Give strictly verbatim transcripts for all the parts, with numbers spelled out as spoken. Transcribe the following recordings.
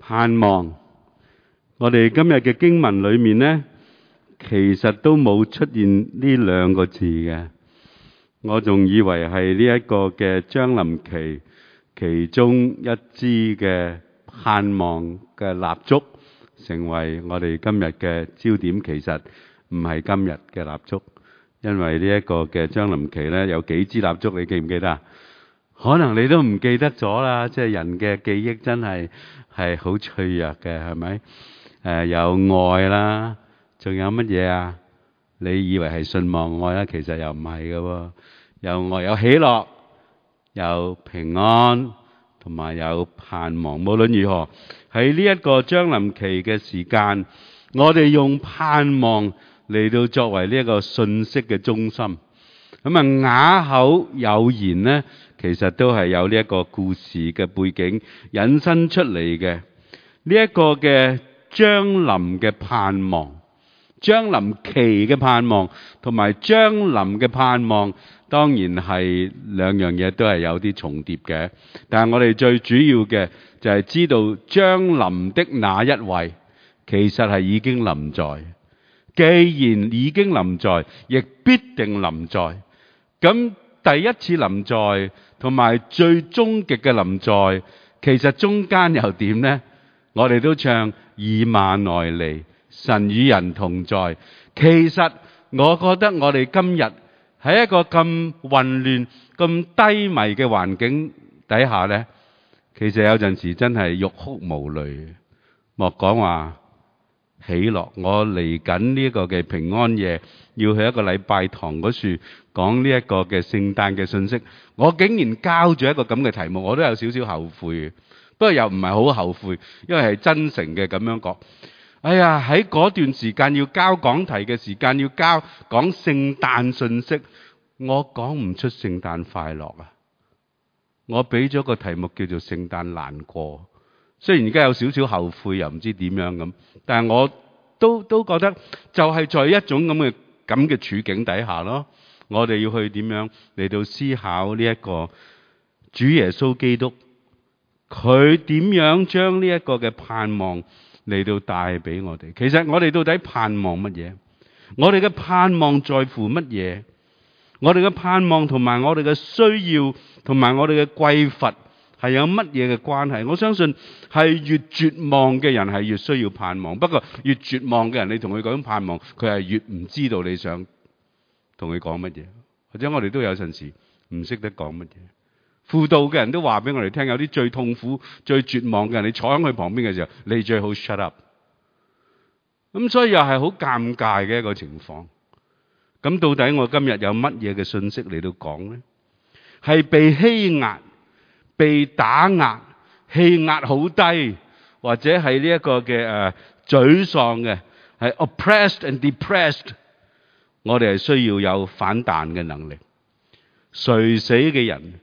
盼望。我哋今日嘅經文裏面呢，其實都冇出現呢兩個字嘅。我仲以為係呢一個嘅將臨期其中一支嘅盼望嘅蠟燭，成為我哋今日嘅焦點。其實唔係今日嘅蠟燭，因為呢一個嘅將臨期呢，有幾支蠟燭，你記唔記得啊？可能你都唔記得咗啦，即係人嘅記憶真係係好脆弱嘅，係咪？誒、呃，有愛啦，仲有乜嘢啊？你以為係信望愛啦，其實又唔係嘅喎。有愛，有喜樂，有平安，同埋有盼望。無論如何，喺呢一個將臨期嘅時間，我哋用盼望嚟到作為呢一個信息嘅中心。咁啊，啞口有言呢，其實都係有呢一個故事嘅背景引申出嚟嘅。呢一個嘅將臨嘅盼望，將臨期嘅盼望，同埋將臨嘅盼望，當然係兩樣嘢都係有啲重疊嘅。但係我哋最主要嘅就係知道將臨的那一位，其實係已經臨在。既然已經臨在，亦必定臨在。咁第一次臨在同埋最終極嘅臨在，其實中間又點呢？我哋都唱以馬內利，神與人同在。其實我覺得我哋今日喺一個咁混亂、咁低迷嘅環境底下呢，其實有陣時真係欲哭無淚。莫講話喜樂，我嚟緊呢一個嘅平安夜，要去一個禮拜堂嗰處講呢一個嘅聖誕嘅信息，我竟然交咗一個咁嘅題目，我都有少少後悔。不過又唔係好後悔，因為係真誠嘅咁樣講。哎呀，喺嗰段時間要交講題嘅時間，要交講聖誕信息，我講唔出聖誕快樂啊！我俾咗個題目叫做聖誕難過。雖然而家有少少後悔，又唔知點樣咁，但係我都都覺得就係在一種咁嘅咁嘅處境底下咯，我哋要去點樣嚟到思考呢一個主耶穌基督，佢點樣將呢一個嘅盼望嚟到帶俾我哋。其實我哋到底盼望乜嘢？我哋嘅盼望在乎乜嘢？我哋嘅盼望同埋我哋嘅需要同埋我哋嘅匱乏係有乜嘢嘅關係？我相信係越絕望嘅人係越需要盼望。不過越絕望嘅人，你同佢講盼望，佢係越唔知道你想同佢講乜嘢。或者我哋都有陣時唔識得講乜嘢。輔導嘅人都話俾我哋聽，有啲最痛苦、最絕望嘅人，你坐喺佢旁邊嘅時候，你最好 shut up。咁所以又係好尷尬嘅一個情況。咁到底我今日有乜嘢嘅信息嚟到講呢？係被欺壓、被打壓、氣壓好低，或者係呢一個嘅誒沮喪嘅，係 oppressed and depressed。我哋係需要有反彈嘅能力。垂死嘅人、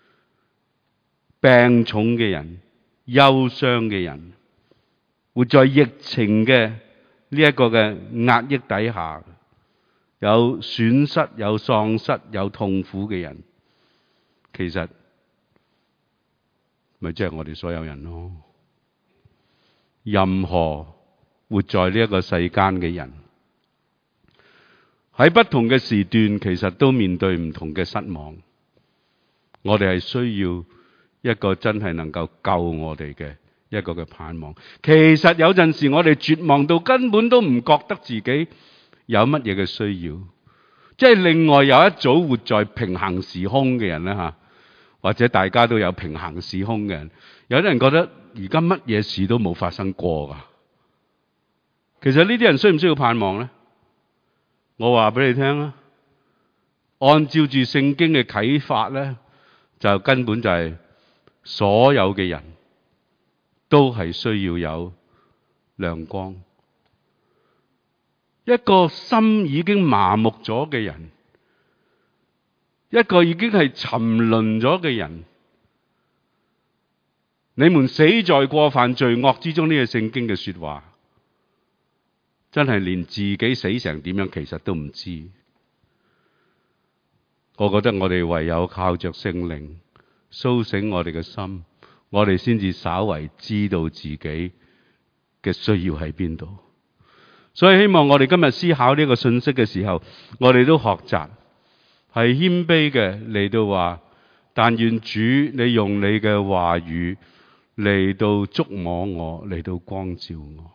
病重嘅人、憂傷嘅人，活在疫情嘅呢一個嘅壓抑底下，有損失、有喪失、有痛苦嘅人，其實咪即係我哋所有人咯。任何活在呢一個世間嘅人，喺不同嘅時段，其實都面對唔同嘅失望。我哋係需要一個真係能夠救我哋嘅一個嘅盼望。其實有陣時我哋絕望到根本都唔覺得自己有乜嘢嘅需要。即係另外有一組活在平行時空嘅人咧吓，或者大家都有平行時空嘅人，有啲人覺得而家乜嘢事都冇發生過噶。其實呢啲人需唔需要盼望咧？我話俾你聽啦，按照住聖經嘅啟發咧，就根本就係所有嘅人都係需要有亮光。一個心已經麻木咗嘅人，一個已經係沉淪咗嘅人，你們死在過犯罪惡之中，呢個聖經嘅說話，真係連自己死成點樣，其實都唔知。我覺得我哋唯有靠着聖靈蘇醒我哋嘅心， 我哋先至稍為知道自己嘅需要喺邊度。所以希望我哋今日思考呢個信息嘅時候，我哋都學習係謙卑嘅嚟到話，但願主你用你嘅話語嚟到觸摸我，嚟到光照我。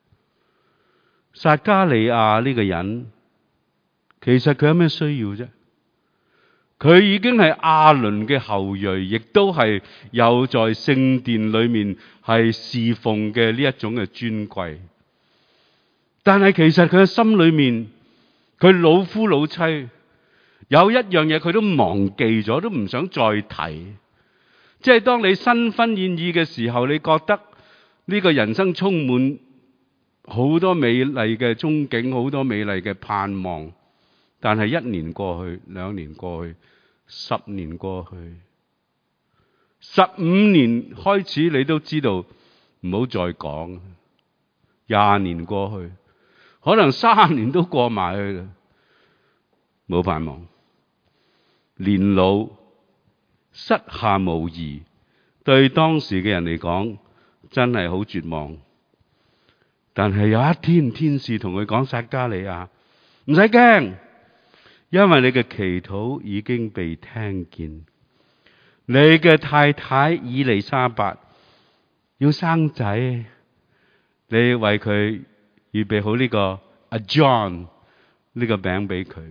撒迦利亞呢個人，其實佢有咩需要啫？佢已經係亞倫嘅後裔，亦都係有在聖殿裏面係侍奉嘅呢一種嘅尊貴。但係其實佢嘅心裏面，佢老夫老妻有一樣嘢佢都忘記咗，都唔想再提。即係當你新婚燕爾嘅時候，你覺得呢個人生充滿好多美麗嘅憧憬，好多美麗嘅盼望。但係一年過去，兩年過去，十年過去，十五年開始，你都知道唔好再講。廿年過去，可能三年都過埋去啦，冇盼望。年老膝下無兒，對當時嘅人嚟講真係好絕望。但係有一天，天使同佢講：撒迦利亞，唔使驚，因為你嘅祈禱已經被聽見。你嘅太太以利沙伯要生仔，你為佢預備好呢個阿 John 呢個名俾佢。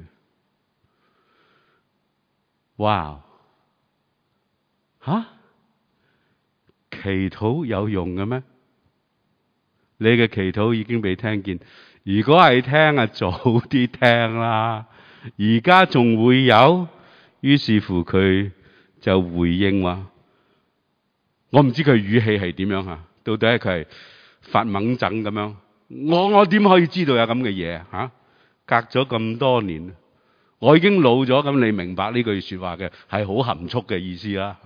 哇！吓？祈禱有用嘅咩？你嘅祈禱已經被聽見。如果係聽啊，早啲聽啦。而家仲會有，於是乎佢就回應話：我唔知佢語氣係點樣吓，到底係佢係發猛憎咁樣？我我點可以知道有咁嘅嘢吓？隔咗咁多年，我已經老咗，咁你明白呢句說話嘅係好含蓄嘅意思啦。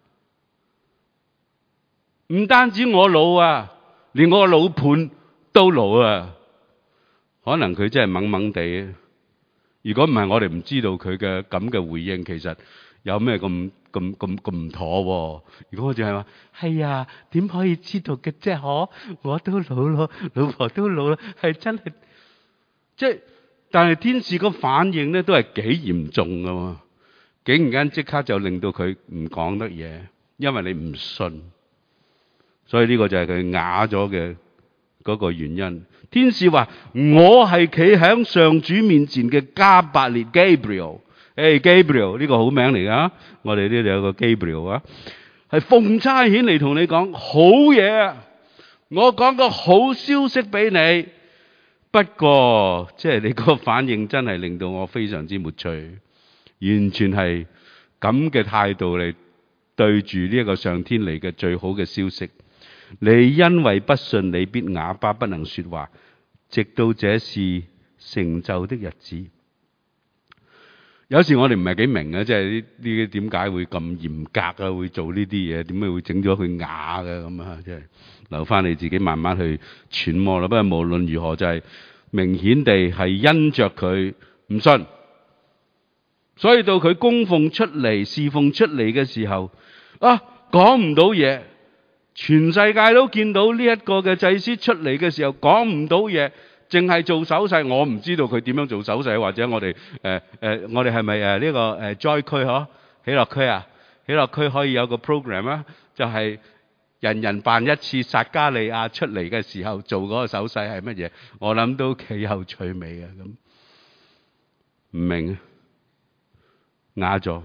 唔單止我老啊，連我個老伴都老啊。可能佢真係懵懵地。如果唔係，我哋唔知道佢嘅咁嘅回應，其實有咩咁咁咁咁唔妥。如果我淨係話係啊，點可以知道嘅啫？嗬，我都老咯，老婆都老啦，係真係即係。但係天使個反應咧，都係幾嚴重噶嘛，竟然間即刻就令到佢唔講得嘢，因為你唔信。所以呢個就係佢啞咗嘅嗰個原因。天使話：我係企喺上主面前嘅加百列 Gabriel， 誒 Gabriel 呢個好名嚟噶，我哋呢度有個 Gabriel 啊，係奉差遣嚟同你講好嘢啊！我講個好消息俾你。不過即係你個反應真係令到我非常之沒趣，完全係咁嘅態度嚟對住呢一個上天嚟嘅最好嘅消息。你因為不信，你必啞巴不能說話，直到這事成就的日子。有時我哋唔係幾明啊，即係呢啲點解會咁嚴格啊？會做呢啲嘢，點解會整咗佢啞嘅咁啊？即係留翻你自己慢慢去揣摩啦。不過無論如何，就係明顯地係因着佢唔信，所以到佢供奉出嚟、侍奉出嚟嘅時候，啊講唔到嘢。全世界都見到呢一個嘅祭司出嚟嘅時候講唔到嘢，淨係做手勢。我唔知道佢點樣做手勢，或者我哋誒誒，我哋係咪誒呢個誒 Joy 區嗬？喜樂區啊，喜樂區可以有個 program 啊，就係人人扮一次撒迦利亞出嚟嘅時候做嗰個手勢係乜嘢？我諗都幾有趣味啊！咁唔明啊，啞咗。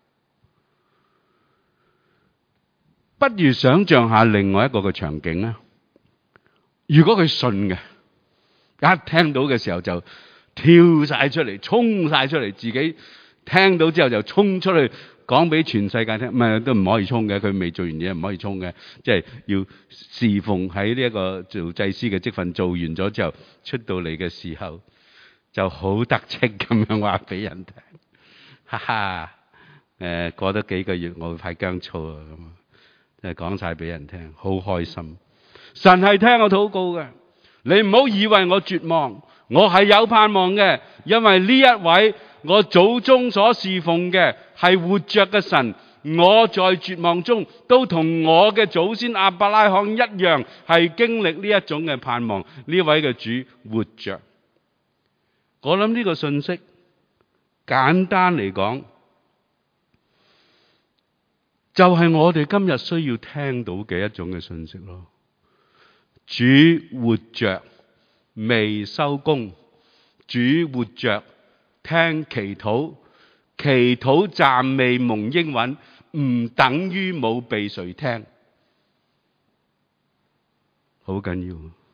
不如想象下另外一個嘅場景啊！如果佢信嘅，一聽到嘅時候就跳晒出嚟，衝晒出嚟，自己聽到之後就衝出去講俾全世界聽。唔係都唔可以衝嘅，佢未做完嘢唔可以衝嘅，即係要侍奉喺呢一個做祭司嘅職份做完咗之後，出到嚟嘅時候就好得戚咁樣話俾人聽。哈哈，誒過得幾個月我會派薑醋啊咁。就講晒俾人聽，好開心。神係聽我禱告嘅，你唔好以為我絕望，我係有盼望嘅，因為呢一位我祖宗所侍奉嘅係活着嘅神， 我在絕望中都同我嘅祖先亞伯拉罕一樣，係經歷呢一種嘅盼望。呢位嘅主活着。我諗呢個信息簡單嚟講，就係我哋今日需要聽到嘅一種嘅信息咯。主活着，未收工。主活着，聽祈禱，祈禱暫未蒙應允，唔等於冇被誰聽。好緊要。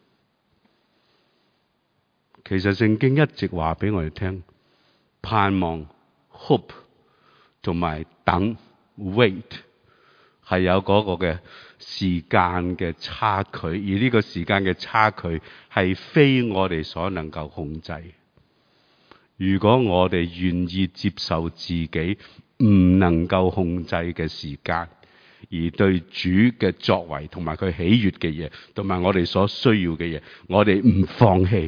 其實聖經一直話俾我哋聽，盼望 hope 同埋等 wait 係有嗰個嘅時間嘅差距，而呢個時間嘅差距係非我哋所能夠控制。如果我哋願意接受自己唔能夠控制嘅時間，而對主嘅作為同埋佢喜悅嘅嘢，同埋我哋所需要嘅嘢，我哋唔放棄，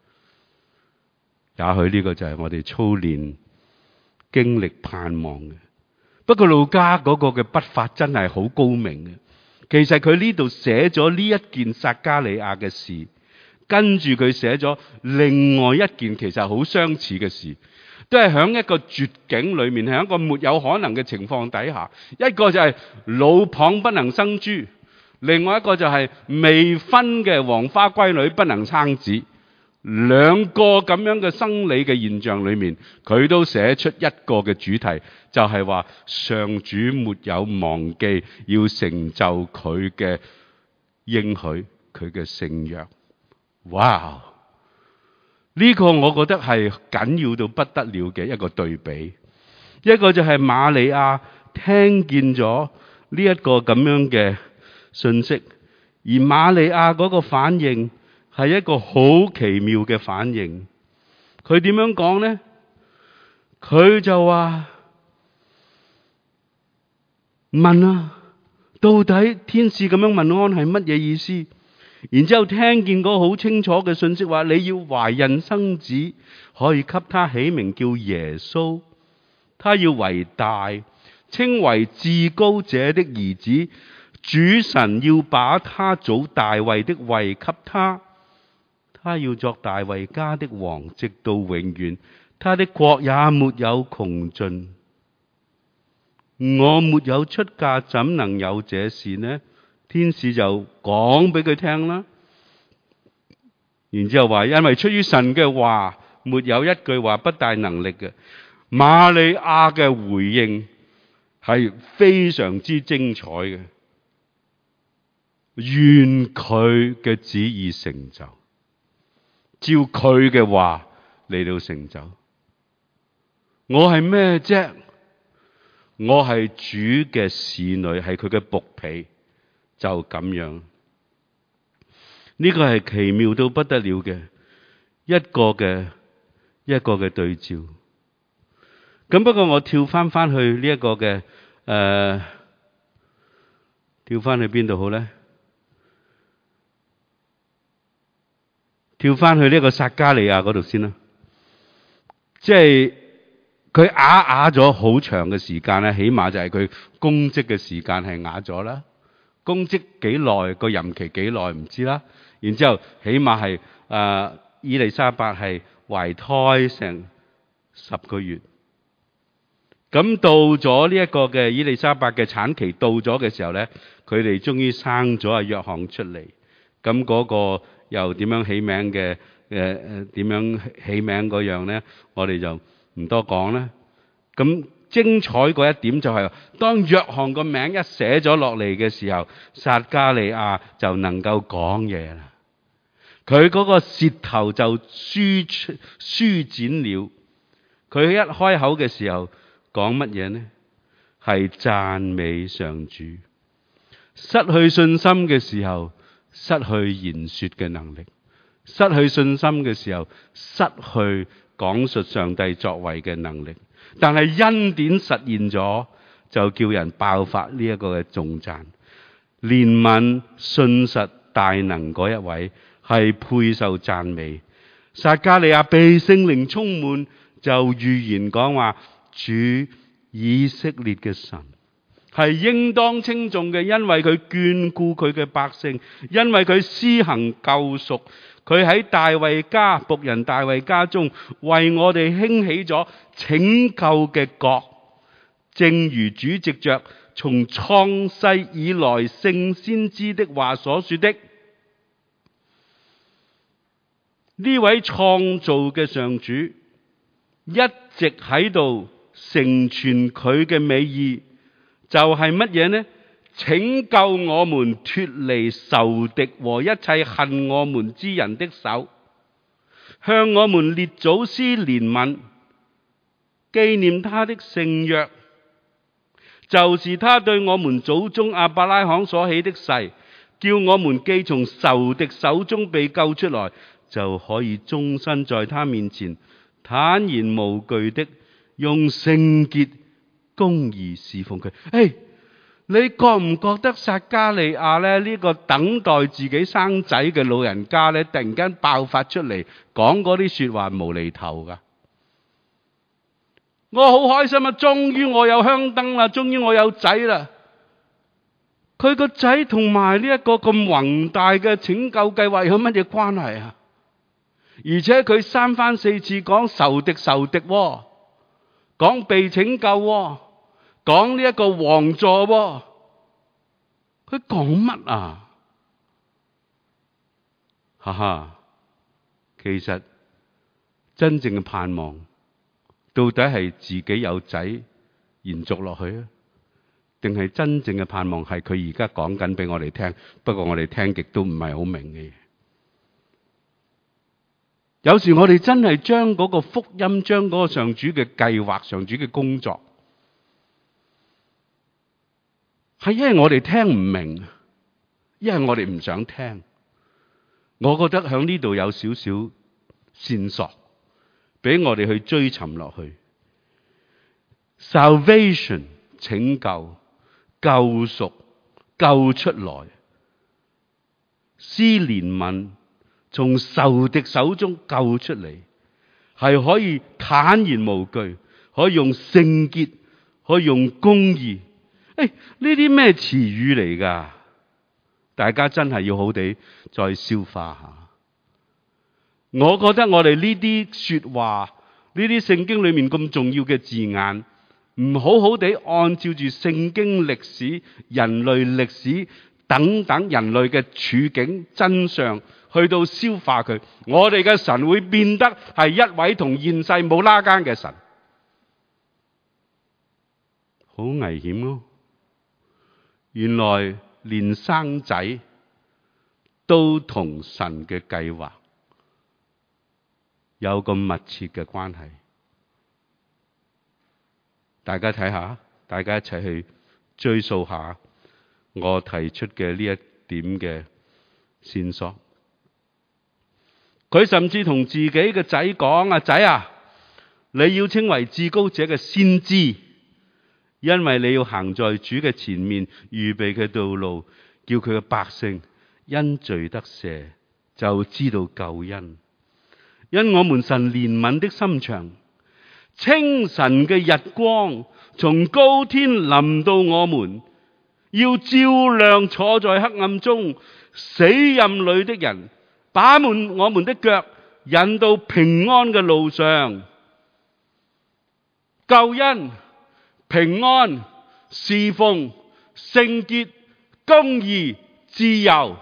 也許呢個就係我哋操練經歷盼望嘅。不過路加嗰個嘅筆法真係好高明嘅。其實佢呢度寫咗呢一件撒迦利亞嘅事，跟住佢寫咗另外一件其實好相似嘅事，都係喺一個絕境裏面，喺一個沒有可能嘅情況底下。一個就係老蚌不能生珠，另外一個就係未婚嘅黃花閨女不能生子。兩個咁樣嘅生理嘅現象裏面，佢都寫出一個嘅主題，就係話上主沒有忘記要成就佢嘅應許，佢嘅聖約。哇！呢個我覺得係緊要到不得了嘅一個對比。一個就係瑪利亞聽見咗呢一個咁樣嘅信息，而瑪利亞嗰個反應係一個好奇妙嘅反應。佢點樣講呢？佢就話問啊，到底天使咁樣問安係乜嘢意思？然之後聽見嗰個好清楚嘅信息，話你要懷孕生子，可以給他起名叫耶穌，他要為大，稱為至高者的兒子。主神要把他祖大衛的位給他，他要作大衛家的王，直到永遠，他的國也沒有窮盡。我沒有出嫁，怎能有這事呢？天使就講俾佢聽啦，然之後話，因為出於神嘅話，沒有一句話不帶能力嘅。瑪利亞嘅回應係非常之精彩嘅，願佢嘅旨意成就，照佢嘅話嚟到成就。我係咩啫？我係主嘅使女，係佢嘅僕婢。就咁樣，呢個係奇妙到不得了嘅一個嘅一個嘅對照。咁不過我跳翻翻去呢一個嘅誒、呃，跳翻去邊度好咧？跳翻去呢個撒迦利亞嗰度先啦。即係佢啞啞咗好長嘅時間咧，起碼就係佢公職嘅時間係啞咗啦。公職幾耐，個任期幾耐唔知啦。然之後起碼係誒以利沙伯係懷胎成十個月。咁到咗呢一個嘅以利沙伯嘅產期到咗嘅時候咧，佢哋終於生咗阿約翰出嚟。咁嗰個又點樣起名嘅？誒誒點樣起名嗰樣咧？我哋就唔多講啦。咁精彩嗰一點就係、是，當約翰個名一寫咗落嚟嘅時候，撒迦利亞就能夠講嘢啦。佢嗰個舌頭就舒舒展了。佢一開口嘅時候講乜嘢呢？係讚美上主。失去信心嘅時候，失去言說嘅能力；失去信心嘅時候，失去講述上帝作為嘅能力。但係恩典實現咗，就叫人爆發呢一個嘅頌讚。憐憫、信實、大能嗰一位係配受讚美。撒迦利亞被聖靈充滿，就預言講話：主以色列嘅神係應當稱頌嘅，因為佢眷顧佢嘅百姓，因為佢施行救贖，佢喺大衛家僕人大衛家中為我哋興起咗拯救嘅國，正如主藉着從創世以來聖先知的話所說的。呢位創造嘅上主一直喺度成全佢嘅美意，就係乜嘢呢？拯救我們脫離仇敵和一切恨我們之人的手，向我們列祖施憐憫，紀念他的聖約，就是他對我們祖宗亞伯拉罕所起的誓，叫我們既從仇敵手中被救出來，就可以終身在他面前坦然無懼的用聖潔公義侍奉佢。誒，你覺唔覺得撒迦利亞咧呢個等待自己生仔嘅老人家咧，突然間爆發出嚟講嗰啲說話無厘頭噶？我好開心啊！終於我有香燈啦，終於我有仔啦。佢個仔同埋呢一個咁宏大嘅拯救計劃有乜嘢關係啊？而且佢三番四次講仇敵仇敵，講被拯救，講呢一個王座，佢講乜啊？哈哈，其實真正嘅盼望到底係自己有仔延續落去啊，定係真正嘅盼望係佢而家講緊俾我哋聽，不過我哋聽極都唔係好明嘅嘢。有時我哋真係將嗰個福音，將嗰個上主嘅計劃，上主嘅工作，係因為我哋聽唔明，因為我哋唔想聽。我覺得響呢度有少少線索，俾我哋去追尋落去。Salvation 拯救、救贖、救出來、施憐憫，從仇敵手中救出嚟，係可以坦然無懼，可以用聖潔，可以用公義。誒，呢啲咩詞語嚟㗎？大家真係要好地再消化下。我覺得我哋呢啲說話，呢啲聖經裏面咁重要嘅字眼，唔好好地按照住聖經歷史、人類歷史等等人類嘅處境真相去到消化佢，我哋嘅神會變得係一位同現世冇拉更嘅神，好危險咯！原來連生仔都同神嘅計劃有咁密切嘅關係。大家睇下，大家一齊去追溯下我提出嘅呢一點嘅線索。佢甚至同自己嘅仔講：啊仔啊，你要稱為至高者嘅先知，因為你要行在主嘅前面，預備嘅道路，叫佢嘅百姓因罪得赦，就知道救恩。因我們神憐憫的心腸，清晨嘅日光從高天臨到我們，要照亮坐在黑暗中死蔭裏的人，把滿我們的腳引到平安嘅路上。救恩、平安、侍奉、聖潔、公義、自由。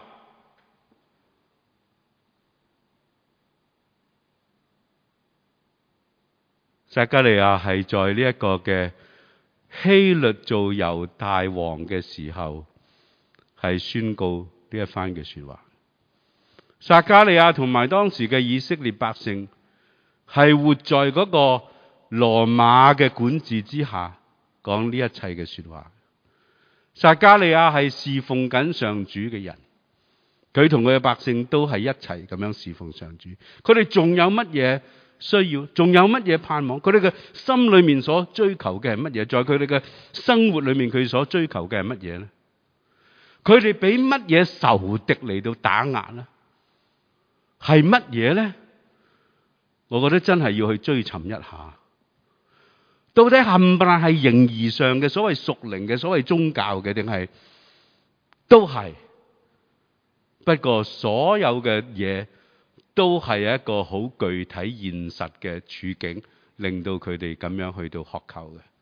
撒迦利亞係在呢一個嘅希律做猶大王嘅時候，係宣告呢一番嘅說話。撒迦利亞同埋當時嘅以色列百姓係活在嗰個羅馬嘅管治之下，講呢一切嘅說話。撒迦利亞係侍奉緊上主嘅人，佢同佢嘅百姓都係一齊咁樣侍奉上主。佢哋仲有乜嘢需要？仲有乜嘢盼望？佢哋嘅心裏面所追求嘅係乜嘢？在佢哋嘅生活裏面，佢所追求嘅係乜嘢呢？佢哋俾乜嘢仇敵嚟到打壓呢？係乜嘢呢？我覺得真係要去追尋一下。 到底冚唪唥係形而上嘅所謂屬靈嘅所謂宗教嘅，定係都係？不過所有嘅嘢都係一個好具體現實嘅處境，令到佢哋咁樣去到渴求嘅。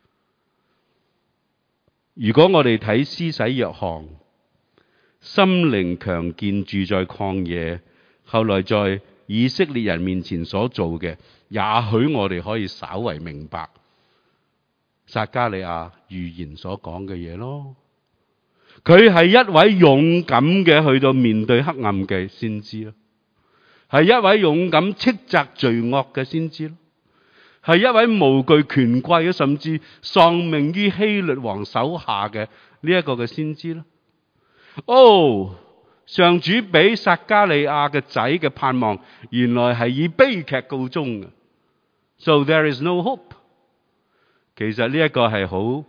如果我哋睇施洗約翰，心靈強健住在曠野，後來在以色列人面前所做嘅，也許我哋可以稍為明白撒迦利亞預言所講嘅嘢咯。佢係一位勇敢嘅去到面對黑暗嘅先知咯，係一位勇敢斥責罪惡嘅先知咯，係一位無懼權貴嘅，甚至喪命於希律王手下嘅呢一個嘅先知咯。哦，上主俾撒迦利亞嘅仔嘅盼望，原來係以悲劇告終嘅。So there is no hope。其實呢一個係好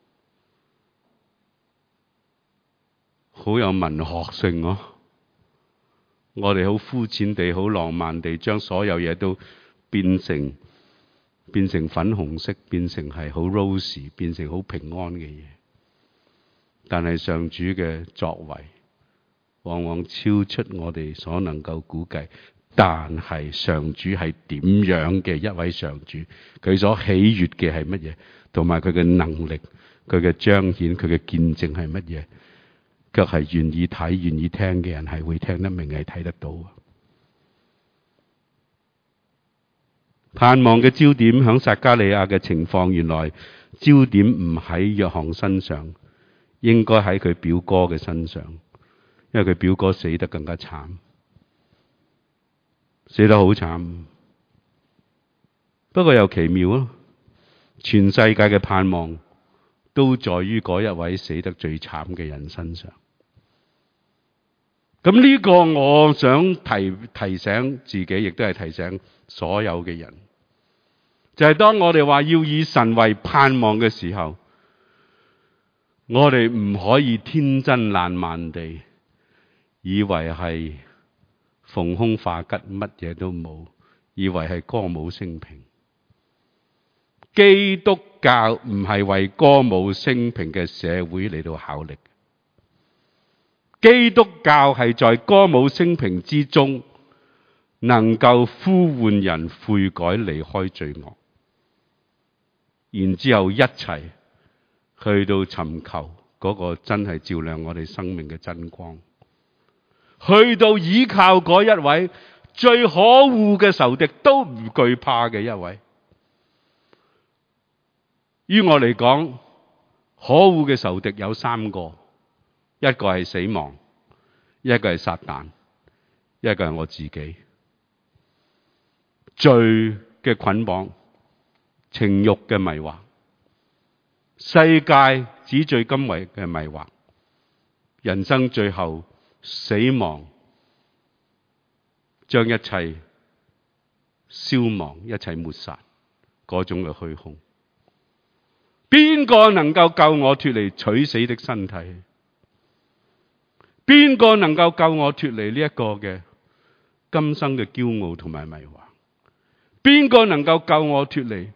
好有文學性咯。我哋好膚淺地、好浪漫地，將所有嘢都變成變成粉紅色，變成係好 rosy， 變成好平安嘅嘢。但係上主嘅作為，往往超出我哋所能夠估計。但係上主係點樣嘅一位上主？佢所喜悅嘅係乜嘢？同埋佢嘅能力、佢嘅彰顯、佢嘅見證係乜嘢？卻係願意睇、願意聽嘅人係會聽得明，係睇得到。盼望嘅焦點響撒迦利亞嘅情況，原來焦點唔喺約翰身上，應該喺佢表哥嘅身上，因為佢表哥死得更加慘，死得好慘。不過又奇妙咯，全世界嘅盼望都在於嗰一位死得最慘嘅人身上。咁呢個我想提提醒自己，亦都係提醒所有嘅人，就係當我哋話要以神為盼望嘅時候，我哋唔可以天真爛漫地以為係逢凶化吉，乜嘢都冇，以為係歌舞升平。基督教唔係為歌舞升平嘅社會嚟到效力，基督教係在歌舞升平之中，能夠呼喚人悔改離開罪惡，然之後一齊去到尋求嗰個真係照亮我哋生命嘅真光，去到依靠嗰一位最可惡嘅仇敵都唔懼怕嘅一位。於我嚟講，可惡嘅仇敵有三個，一個係死亡，一個係撒旦，一個係我自己。罪嘅捆綁、情慾嘅迷惑、世界紙醉金迷嘅迷惑，人生最後死亡，將一切消亡、一切抹殺嗰種嘅虛空。邊個能夠救我脫離取死的身體？邊個能夠救我脫離呢一個嘅今生嘅驕傲同埋迷惑？邊個能夠救我脫離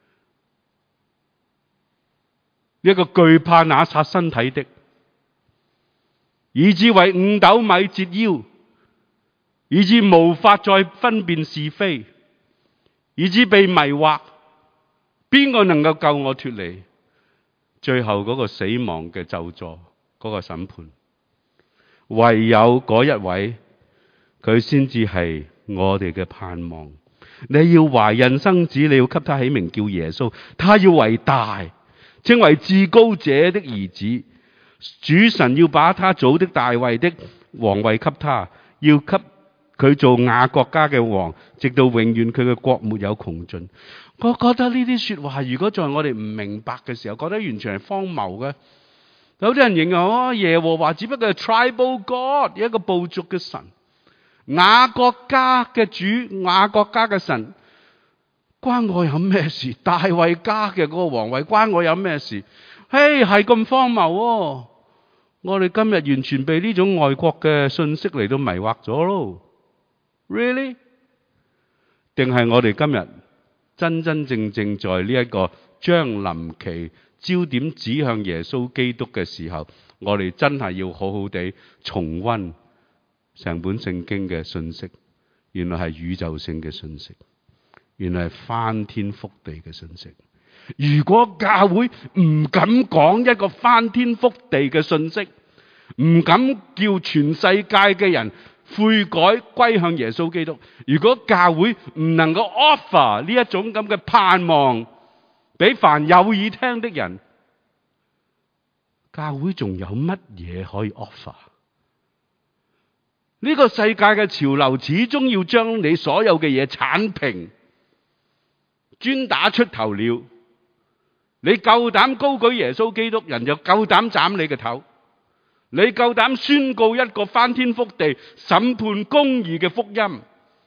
一個懼怕那殺身體的，以致為五斗米折腰，以致無法再分辨是非，以致被迷惑？邊個能夠救我脫離最後嗰個死亡嘅咒詛，嗰個審判？唯有嗰一位，佢先至係我哋嘅盼望。你要懷孕生子，你要給他起名叫耶穌，他要為大，稱為至高者的兒子。主神要把他祖的大衛的王位給他，要給佢做雅各家嘅王，直到永遠，佢嘅國沒有窮盡。我覺得呢啲說話，如果在我哋唔明白嘅時候，覺得完全係荒謬嘅。有啲人形容哦，耶和華只不過係 tribal God， 一個部族嘅神，雅各家嘅主，雅各家嘅神，關我有咩事？大衛家嘅嗰個王位關我有咩事？嘿，係咁荒謬哦！我哋今日完全被呢種外國嘅信息嚟到迷惑咗咯。Really？ 定係我哋今日真真正正在呢一個將臨期，焦點指向耶穌基督嘅時候，我哋真係要好好地重溫成本聖經嘅信息。原來係宇宙性嘅信息，原來係翻天覆地嘅信息。如果教會唔敢講一個翻天覆地嘅信息，唔敢叫全世界嘅人悔改歸向耶穌基督，如果教會唔能夠 offer 呢一種咁嘅盼望俾凡有耳聽的人，教會仲有乜嘢可以 offer？呢個世界嘅潮流始終要將你所有嘅嘢剷平，專打出頭鳥。你夠膽高舉耶穌基督，人就夠膽斬你嘅頭。你夠膽宣告一個翻天覆地審判公義嘅福音，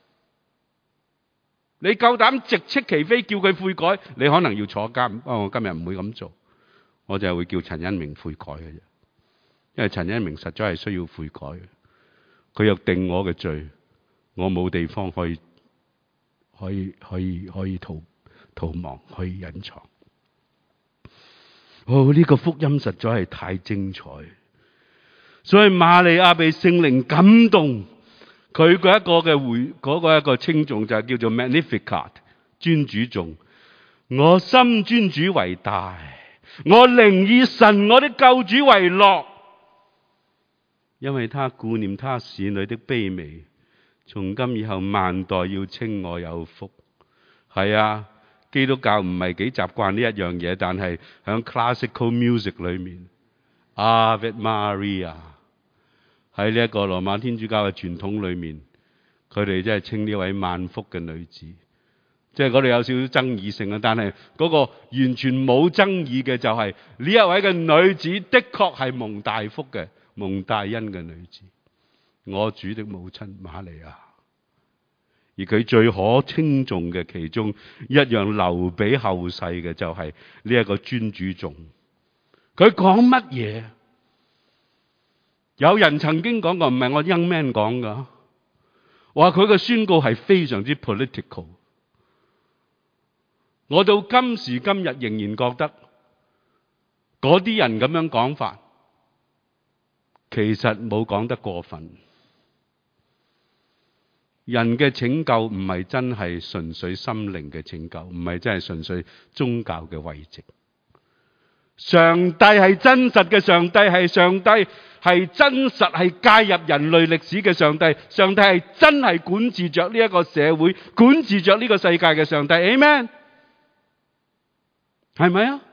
你夠膽直斥其非叫佢悔改，你可能要坐監。不過我今日唔會咁做，我就係會叫陳恩明悔改嘅啫。因為陳恩明實在係需要悔改嘅，佢又定我嘅罪，我冇地方可以可以可以可以逃逃亡，可以隱藏。哦，呢個福音實在係太精彩。所以瑪利亞被聖靈感動，佢嗰一個嘅回嗰個一個稱頌就係叫做 Magnificat 尊主頌。我心尊主為大，我靈以神我的救主為樂，因為他顧念他使女的卑微，從今以後萬代要稱我有福。係啊，基督教唔係幾習慣呢一樣嘢，但係喺 classical music 裏面 Ave Maria 喺呢一個羅馬天主教嘅傳統裏面，佢哋真係稱呢位萬福嘅女子，即係嗰度有少少爭議性啊。但係嗰個完全冇爭議嘅就係呢一位嘅女子的確係蒙大福嘅、蒙大恩嘅女子，我主的母親瑪利亞。而佢最可稱頌嘅其中一樣留俾後世嘅就係呢一個尊主頌。佢講乜嘢？有人曾經講過，唔係我 young man 講噶，話佢嘅宣告係非常之 political。我到今時今日仍然覺得嗰啲人咁樣講法，其實冇講得過分。人嘅拯救唔係真係純粹心靈嘅拯救，唔係真係純粹宗教嘅慰藉。上帝係真實嘅，上帝係上帝係真實係介入人類歷史嘅上帝，上帝係真係管治着呢一個社會，管治着呢個世界嘅上帝。Amen，係咪啊？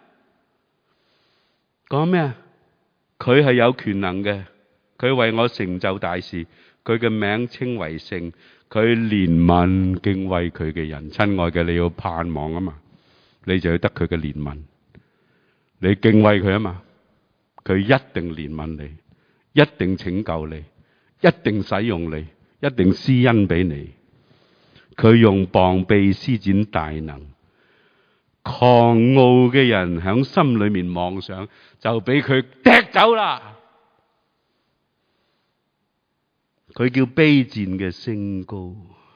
講咩啊？佢係有權能嘅，佢為我成就大事，佢嘅名稱為聖，佢憐憫敬畏佢嘅人。親愛嘅，你要盼望啊嘛，你就要得佢嘅憐憫。你敬畏佢啊嘛，佢一定憐憫你，一定拯救你，一定使用你，一定施恩俾你。佢用膀臂施展大能，狂傲嘅人響心裏面妄想，就俾佢踢走啦。佢叫卑賤嘅升高，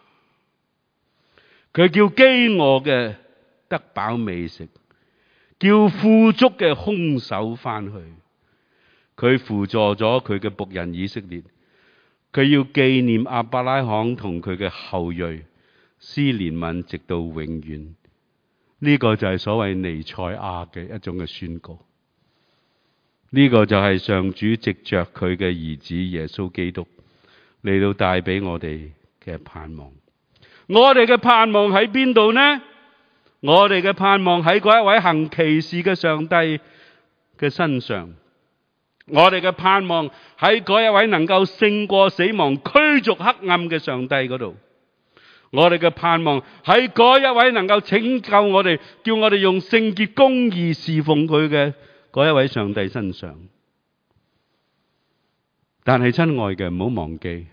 佢叫飢餓嘅得飽美食，叫富足嘅空手翻去。佢輔助咗佢嘅僕人以色列，佢要紀念亞伯拉罕同佢嘅後裔，施憐憫直到永遠。呢、這個就係所謂彌賽亞嘅一種嘅宣告。呢、這個就係上主藉着佢嘅兒子耶穌基督嚟到帶俾我哋嘅盼望。我哋嘅盼望喺邊度呢？我哋嘅盼望喺嗰一位行奇事嘅上帝嘅身上。我哋嘅盼望喺嗰一位能夠勝過死亡、驅逐黑暗嘅上帝嗰度。我哋嘅盼望喺嗰一位能夠拯救我哋、叫我哋用聖潔公義侍奉佢嘅嗰一位上帝身上。但係親愛嘅，唔好忘記，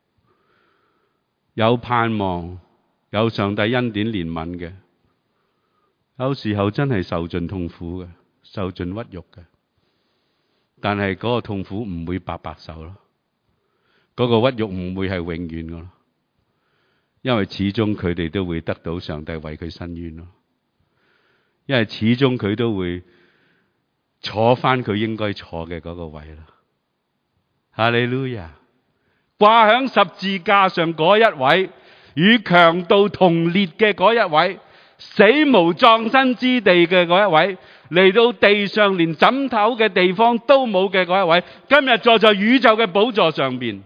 有盼望、有上帝恩典憐憫嘅，有時候真係受盡痛苦嘅，受盡屈辱嘅。但係嗰個痛苦唔會白白受咯，嗰個屈辱唔會係永遠噶咯，因為始終佢哋都會得到上帝為佢伸冤咯。 因為始終佢都會坐翻佢應該坐嘅嗰個位啦。哈利路亞！掛響十字架上嗰一位，與強盜同列嘅嗰一位，死無葬身之地嘅嗰一位，嚟到地上連枕頭嘅地方都冇嘅嗰一位，今日坐在宇宙嘅寶座上邊。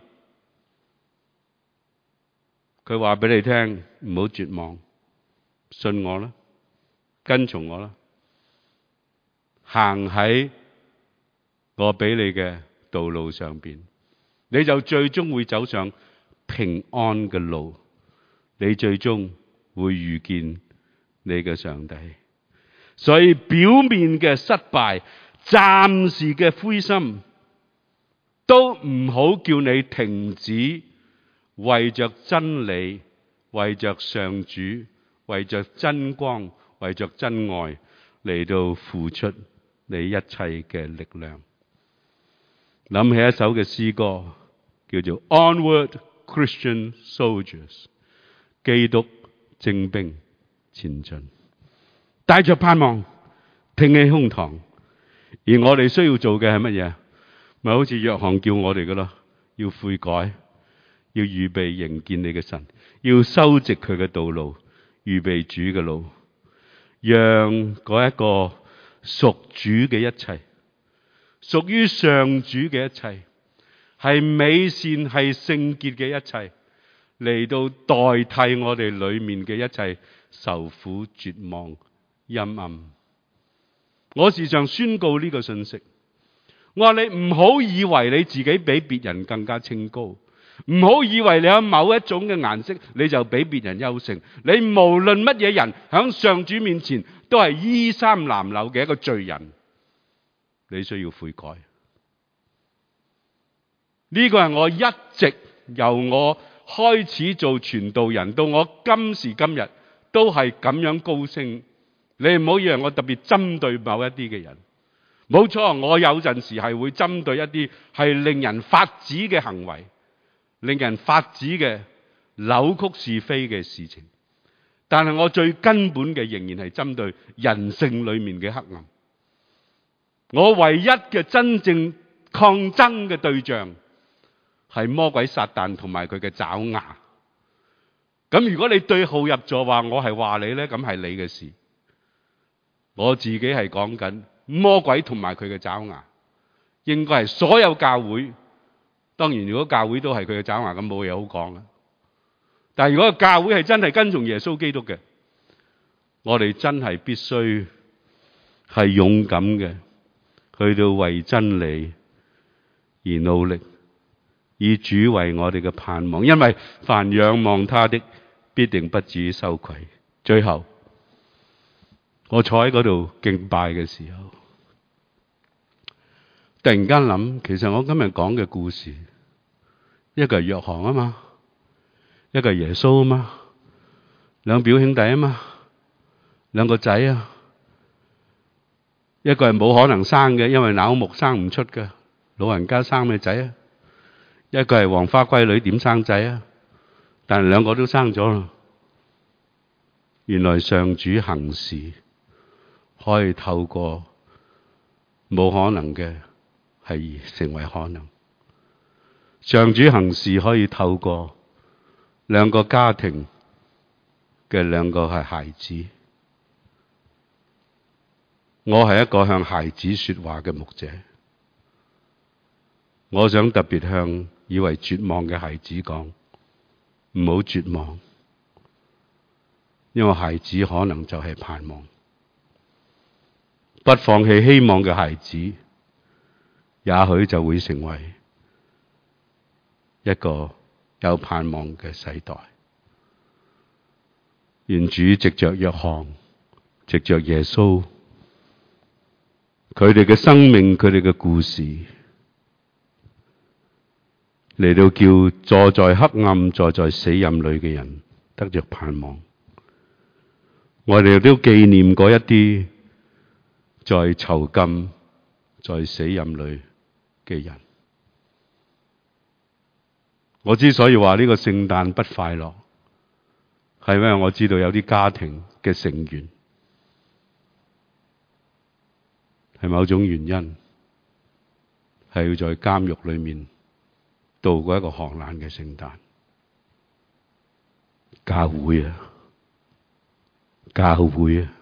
佢話俾你聽，唔好絕望，信我啦，跟從我啦，行喺我俾你嘅道路上邊，你就最終會走上平安嘅路，你最終會遇見你嘅上帝。所以表面嘅失敗，暫時嘅灰心，都唔好叫你停止為着真理，為着上主，為着真光，為着真愛嚟到付出你一切嘅力量。諗起一首嘅詩歌，叫做 Onward Christian Soldiers， 基督精兵前進，帶着盼望，挺起胸膛。而我哋需要做嘅係乜嘢？咪好似約翰叫我哋嘅咯，要悔改，要預備迎見你嘅神，要修直佢嘅道路，預備主嘅路，讓嗰一個屬主嘅一切，屬於上主嘅一切，係美善係聖潔嘅一切，嚟到代替我哋裏面嘅一切受苦、絕望、陰暗。我時常宣告呢個信息，我話你唔好以為你自己比別人更加清高，唔好以為你有某一種嘅顏色你就比別人優勝。你無論乜嘢人響上主面前都係衣衫襤褸嘅一個罪人，你需要悔改。呢個係我一直由我開始做傳道人到我今時今日都係咁樣高升。你唔好以為我特別針對某一啲嘅人，冇錯，我有陣時係會針對一啲係令人發指嘅行為，令人發指嘅扭曲是非嘅事情。但係我最根本嘅仍然係針對人性裏面嘅黑暗。我唯一嘅真正抗爭嘅對象係魔鬼撒旦同埋佢嘅爪牙。咁如果你對號入座話我係話你呢，咁係你嘅事。我自己係講緊魔鬼同埋佢嘅爪牙，應該係所有教會。當然如果教會都係佢嘅爪牙，咁冇嘢好講啦。但係如果教會係真係跟從耶穌基督嘅，我哋真係必須係勇敢嘅，去到為真理而努力，以主為我哋嘅盼望。因為凡仰望他的，必定不至於羞愧。最後我坐喺嗰度敬拜嘅時候，突然間諗，其實我今日講嘅故事，一個係約翰啊嘛，一個係耶穌啊嘛，兩表兄弟啊嘛，兩個仔啊，一個係冇可能生嘅，因為腦目生唔出嘅，老人家生咩仔啊？一個係黃花閨女，點生仔啊？但係兩個都生咗啦。原來上主行事可以透過冇可能嘅係成為可能，上主行事可以透過兩個家庭嘅兩個係孩子。我係一個向孩子說話嘅牧者，我想特別向以為絕望嘅孩子講，唔好絕望，因為孩子可能就係盼望。不放棄希望嘅孩子，也許就會成為一個有盼望嘅世代。願主藉着約翰，藉着耶穌，佢哋嘅生命，佢哋嘅故事，嚟到叫坐在黑暗、坐在死蔭裏嘅人得着盼望。我哋亦都紀念嗰一啲在囚禁、在死蔭裏嘅人。我之所以話呢個聖誕不快樂，係因為我知道有啲家庭嘅成員係某種原因，係要在監獄裏面度過一個寒冷嘅聖誕。教會啊，教會啊，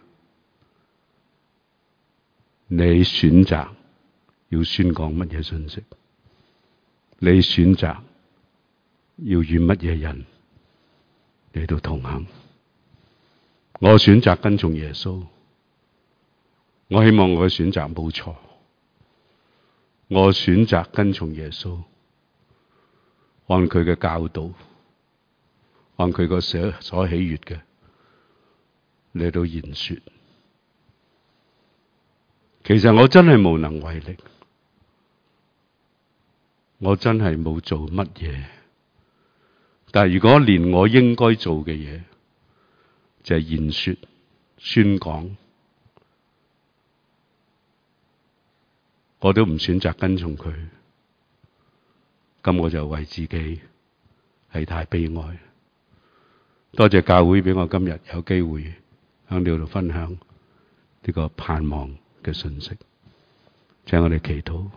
你選擇要宣講乜嘢信息？你選擇要與乜嘢人嚟到同行？我選擇跟從耶穌，我希望我嘅選擇冇錯。我選擇跟從耶穌，按佢嘅教導，按佢個所所喜悅嘅嚟到言說。其實我真係無能為力，我真係冇做乜嘢。但係如果連我應該做嘅嘢，就係言說、宣講，我都唔選擇跟從佢，咁我就為自己係太悲哀。多謝教會俾我今日有機會喺呢度分享呢個盼望嘅信息，請我哋祈禱。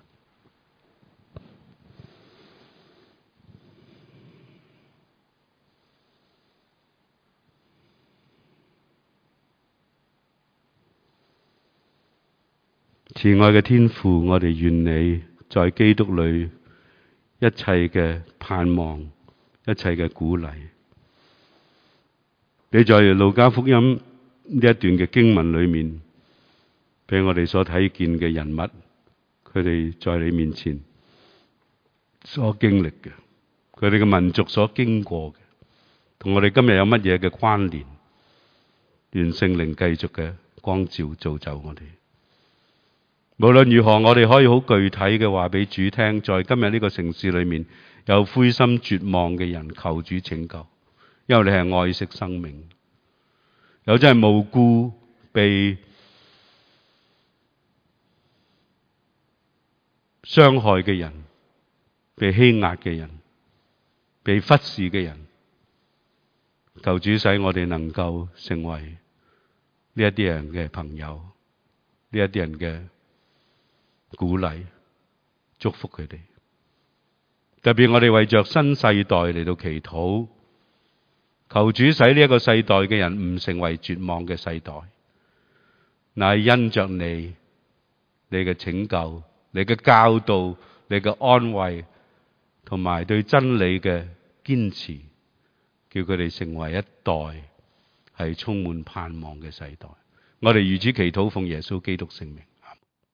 慈愛嘅天父，我哋願你在基督裏一切嘅盼望，一切嘅鼓勵。你在路加福音呢一段嘅經文裏面，俾我哋所睇見嘅人物，佢哋在你面前所經歷嘅，佢哋嘅民族所經過嘅，同我哋今日有乜嘢嘅關聯？願聖靈繼續嘅光照造就我哋。無論如何，我哋可以好具體嘅話俾主聽，在今日呢個城市裏面有灰心絕望嘅人，求主拯救，因為你係愛惜生命。有真係無辜被傷害嘅人，被欺壓嘅人，被忽視嘅人，求主使我哋能夠成為呢一啲人嘅朋友，呢一啲人嘅鼓勵，祝福佢哋。特別我哋為着新世代嚟到祈禱，求主使呢一個世代嘅人唔成為絕望嘅世代，乃係因着你，你嘅拯救，你嘅教導，你嘅安慰，同埋對真理嘅堅持，叫佢哋成為一代係充滿盼望嘅世代。我哋如此祈禱，奉耶穌基督聖名。